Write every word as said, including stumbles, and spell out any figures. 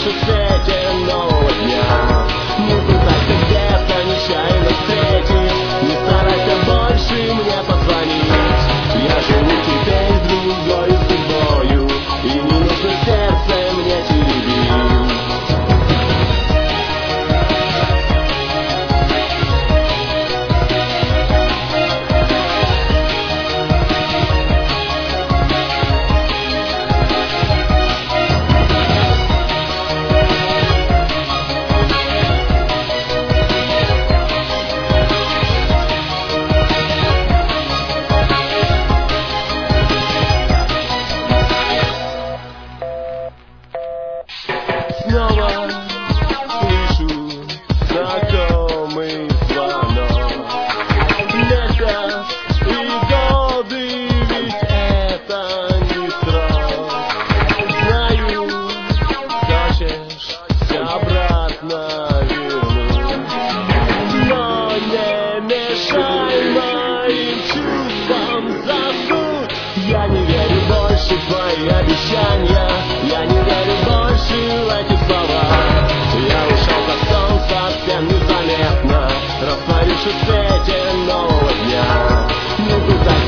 растворишься в свете нового дня. Не пытайся где-то нечаянно встретить, не старайся больше мне позвонить. Я живу теперь другою судьбою, и не нужно сердце мне теребить. Снова слышу знакомый звонок. Месяц и годы, ведь это не срок. Знаю, хочешь все обратно вернуть, но не мешай моим чувствам заснуть. Я не верю больше в твои обещания, я не верю больше в эти слова. Я ушел за сон совсем незаметно, растворившись в свете нового дня. Не пытайся